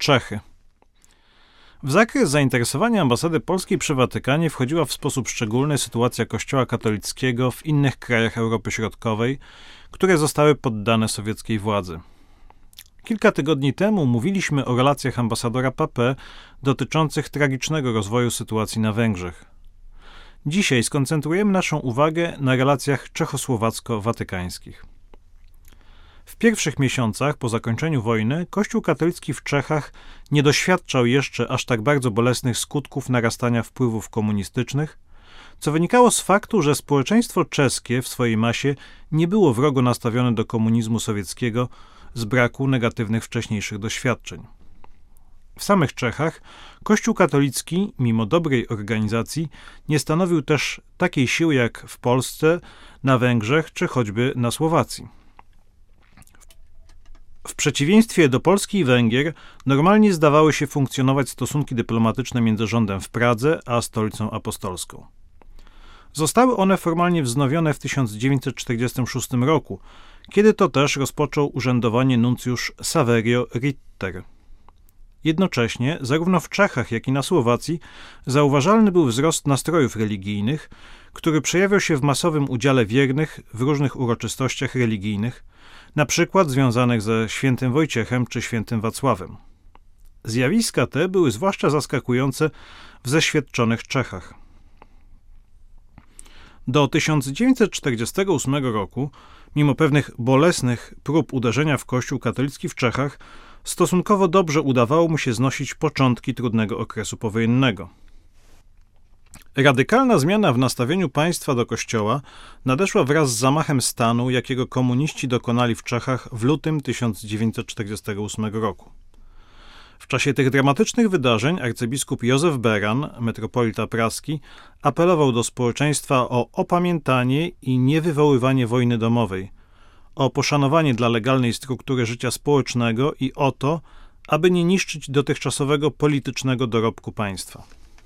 Czechy. W zakres zainteresowania ambasady polskiej przy Watykanie wchodziła w sposób szczególny sytuacja Kościoła katolickiego w innych krajach Europy Środkowej, które zostały poddane sowieckiej władzy. Kilka tygodni temu mówiliśmy o relacjach ambasadora Pape dotyczących tragicznego rozwoju sytuacji na Węgrzech. Dzisiaj skoncentrujemy naszą uwagę na relacjach czechosłowacko-watykańskich. W pierwszych miesiącach po zakończeniu wojny Kościół katolicki w Czechach nie doświadczał jeszcze aż tak bardzo bolesnych skutków narastania wpływów komunistycznych, co wynikało z faktu, że społeczeństwo czeskie w swojej masie nie było wrogo nastawione do komunizmu sowieckiego z braku negatywnych wcześniejszych doświadczeń. W samych Czechach Kościół katolicki, mimo dobrej organizacji, nie stanowił też takiej siły jak w Polsce, na Węgrzech czy choćby na Słowacji. W przeciwieństwie do Polski i Węgier normalnie zdawały się funkcjonować stosunki dyplomatyczne między rządem w Pradze a Stolicą Apostolską. Zostały one formalnie wznowione w 1946 roku, kiedy to też rozpoczął urzędowanie nuncjusz Saverio Ritter. Jednocześnie, zarówno w Czechach, jak i na Słowacji, zauważalny był wzrost nastrojów religijnych, który przejawiał się w masowym udziale wiernych w różnych uroczystościach religijnych, na przykład związanych ze świętym Wojciechem czy świętym Wacławem. Zjawiska te były zwłaszcza zaskakujące w zeświadczonych Czechach. Do 1948 roku, mimo pewnych bolesnych prób uderzenia w Kościół katolicki w Czechach, stosunkowo dobrze udawało mu się znosić początki trudnego okresu powojennego. Radykalna zmiana w nastawieniu państwa do Kościoła nadeszła wraz z zamachem stanu, jakiego komuniści dokonali w Czechach w lutym 1948 roku. W czasie tych dramatycznych wydarzeń arcybiskup Józef Beran, metropolita praski, apelował do społeczeństwa o opamiętanie i niewywoływanie wojny domowej, o poszanowanie dla legalnej struktury życia społecznego i o to, aby nie niszczyć dotychczasowego politycznego dorobku państwa.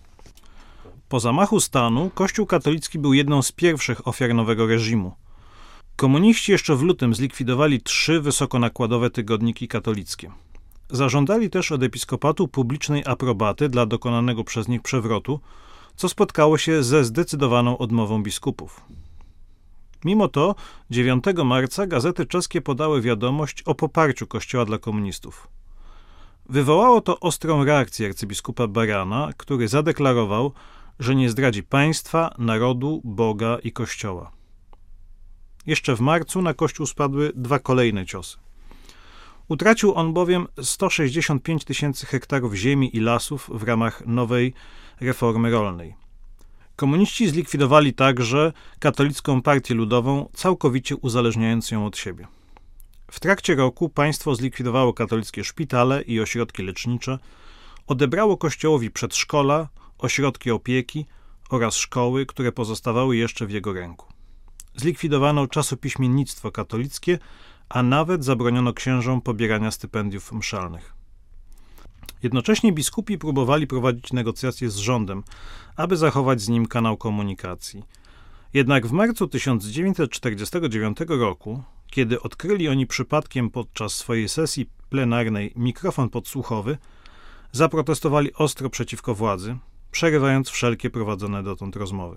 Po zamachu stanu Kościół katolicki był jedną z pierwszych ofiar nowego reżimu. Komuniści jeszcze w lutym zlikwidowali 3 wysokonakładowe tygodniki katolickie. Zażądali też od episkopatu publicznej aprobaty dla dokonanego przez nich przewrotu, co spotkało się ze zdecydowaną odmową biskupów. Mimo to 9 marca gazety czeskie podały wiadomość o poparciu Kościoła dla komunistów. Wywołało to ostrą reakcję arcybiskupa Berana, który zadeklarował, że nie zdradzi państwa, narodu, Boga i Kościoła. Jeszcze w marcu na Kościół spadły 2 kolejne ciosy. Utracił on bowiem 165 000 hektarów ziemi i lasów w ramach nowej reformy rolnej. Komuniści zlikwidowali także katolicką partię ludową, całkowicie uzależniając ją od siebie. W trakcie roku państwo zlikwidowało katolickie szpitale i ośrodki lecznicze, odebrało Kościołowi przedszkola, ośrodki opieki oraz szkoły, które pozostawały jeszcze w jego ręku. Zlikwidowano czasopiśmiennictwo katolickie, a nawet zabroniono księżom pobierania stypendiów mszalnych. Jednocześnie biskupi próbowali prowadzić negocjacje z rządem, aby zachować z nim kanał komunikacji. Jednak w marcu 1949 roku, kiedy odkryli oni przypadkiem podczas swojej sesji plenarnej mikrofon podsłuchowy, zaprotestowali ostro przeciwko władzy, przerywając wszelkie prowadzone dotąd rozmowy.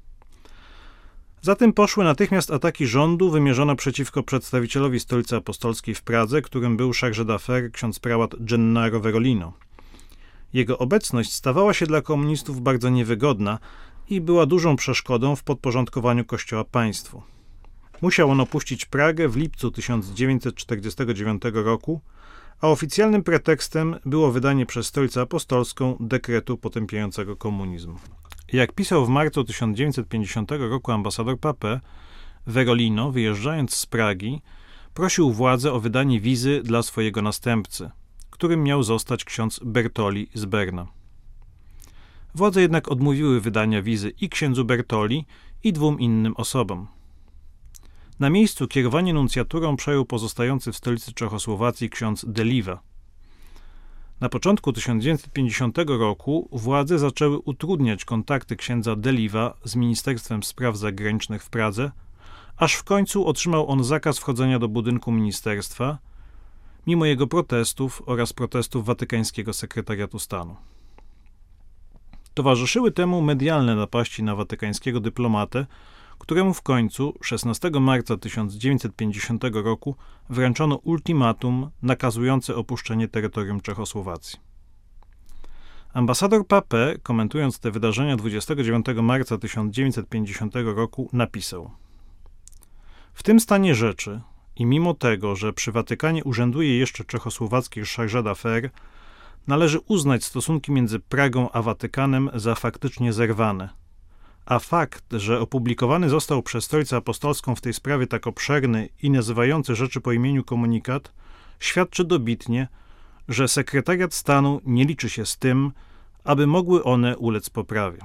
Zatem poszły natychmiast ataki rządu wymierzone przeciwko przedstawicielowi Stolicy Apostolskiej w Pradze, którym był chargé d'affaires ksiądz prałat Gennaro Verolino. Jego obecność stawała się dla komunistów bardzo niewygodna i była dużą przeszkodą w podporządkowaniu Kościoła państwu. Musiał on opuścić Pragę w lipcu 1949 roku, a oficjalnym pretekstem było wydanie przez Stolicę Apostolską dekretu potępiającego komunizm. Jak pisał w marcu 1950 roku ambasador Pape, Verolino, wyjeżdżając z Pragi, prosił władzę o wydanie wizy dla swojego następcy, którym miał zostać ksiądz Bertoli z Berna. Władze jednak odmówiły wydania wizy i księdzu Bertoli, i 2 innym osobom. Na miejscu kierowanie nuncjaturą przejął pozostający w stolicy Czechosłowacji ksiądz Deliva. Na początku 1950 roku władze zaczęły utrudniać kontakty księdza Deliva z Ministerstwem Spraw Zagranicznych w Pradze, aż w końcu otrzymał on zakaz wchodzenia do budynku ministerstwa, mimo jego protestów oraz protestów Watykańskiego Sekretariatu Stanu. Towarzyszyły temu medialne napaści na watykańskiego dyplomatę, któremu w końcu 16 marca 1950 roku wręczono ultimatum nakazujące opuszczenie terytorium Czechosłowacji. Ambasador Papin, komentując te wydarzenia 29 marca 1950 roku, napisał: w tym stanie rzeczy i mimo tego, że przy Watykanie urzęduje jeszcze czechosłowacki chargé d'affaires, należy uznać stosunki między Pragą a Watykanem za faktycznie zerwane. A fakt, że opublikowany został przez Trójcę Apostolską w tej sprawie tak obszerny i nazywający rzeczy po imieniu komunikat, świadczy dobitnie, że sekretariat stanu nie liczy się z tym, aby mogły one ulec poprawie.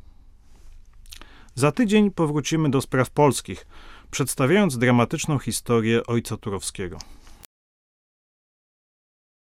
Za tydzień powrócimy do spraw polskich, przedstawiając dramatyczną historię ojca Turowskiego.